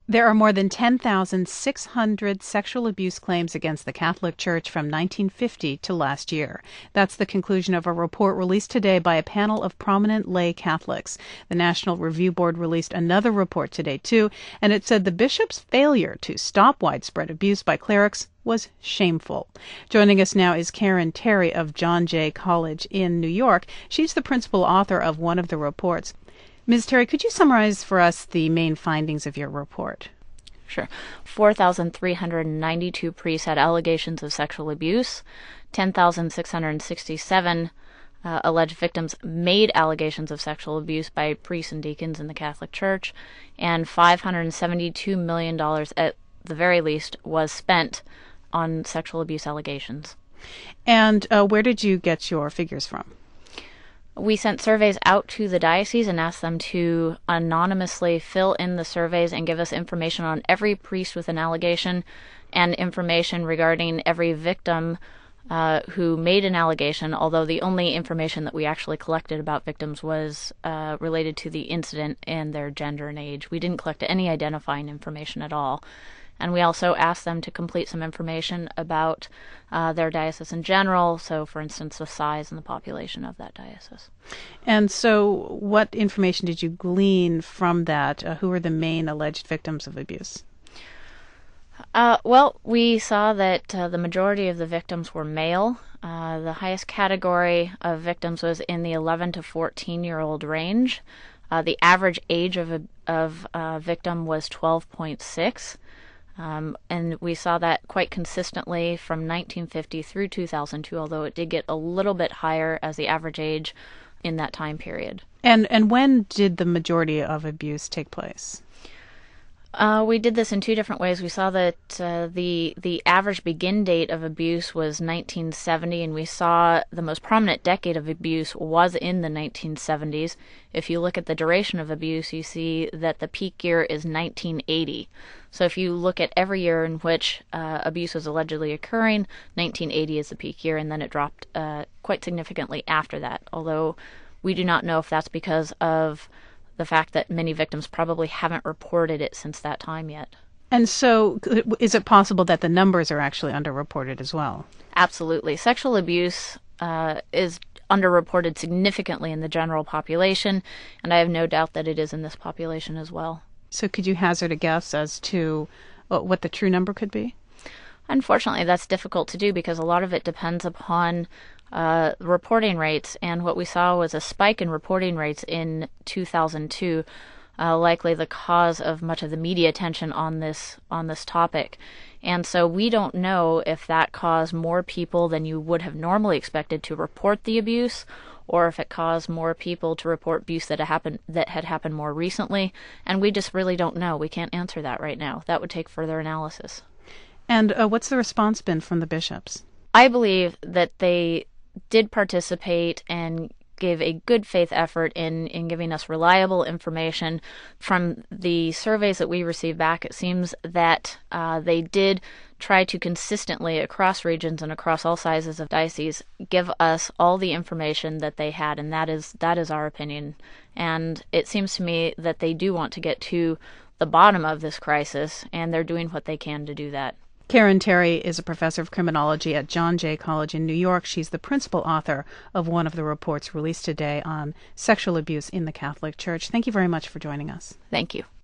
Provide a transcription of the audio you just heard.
There are more than 10,600 sexual abuse claims against the Catholic Church from 1950 to last year. That's the conclusion of a report released today by a panel of prominent lay Catholics. The National Review Board released another report today, too, and it said the bishop's failure to stop widespread abuse by clerics was shameful. Joining us now is Karen Terry of John Jay College in New York. She's the principal author of one of the reports. Ms. Terry, could you summarize for us the main findings of your report? Sure. 4,392 priests had allegations of sexual abuse. 10,667 alleged victims made allegations of sexual abuse by priests and deacons in the Catholic Church. And $572 million at the very least was spent on sexual abuse allegations. And where did you get your figures from? We sent surveys out to the diocese and asked them to anonymously fill in the surveys and give us information on every priest with an allegation and information regarding every victim who made an allegation, although the only information that we actually collected about victims was related to the incident and their gender and age. We didn't collect any identifying information at all. And we also asked them to complete some information about their diocese in general, so for instance, the size and the population of that diocese. And so what information did you glean from that? Who were the main alleged victims of abuse? Well, we saw that the majority of the victims were male. The highest category of victims was in the 11 to 14-year-old range. The average age of a victim was 12.6. And we saw that quite consistently from 1950 through 2002, although it did get a little bit higher as the average age in that time period. And when did the majority of abuse take place? We did this in two different ways. We saw that the average begin date of abuse was 1970, and we saw the most prominent decade of abuse was in the 1970s. If you look at the duration of abuse, you see that the peak year is 1980. So if you look at every year in which abuse was allegedly occurring, 1980 is the peak year, and then it dropped quite significantly after that, although we do not know if that's because of the fact that many victims probably haven't reported it since that time yet. And so is it possible that the numbers are actually underreported as well? Absolutely. Sexual abuse is underreported significantly in the general population, and I have no doubt that it is in this population as well. So could you hazard a guess as to what the true number could be? Unfortunately, that's difficult to do because a lot of it depends upon reporting rates, and what we saw was a spike in reporting rates in 2002, likely the cause of much of the media attention on this topic. And so we don't know if that caused more people than you would have normally expected to report the abuse, or if it caused more people to report abuse that had happened more recently. And we just really don't know. We can't answer that right now. That would take further analysis. And what's the response been from the bishops? I believe that they did participate and gave a good faith effort in giving us reliable information. From the surveys that we received back, it seems that they did try to consistently, across regions and across all sizes of dioceses, give us all the information that they had, and that is our opinion. And it seems to me that they do want to get to the bottom of this crisis, and they're doing what they can to do that. Karen Terry is a professor of criminology at John Jay College in New York. She's the principal author of one of the reports released today on sexual abuse in the Catholic Church. Thank you very much for joining us. Thank you.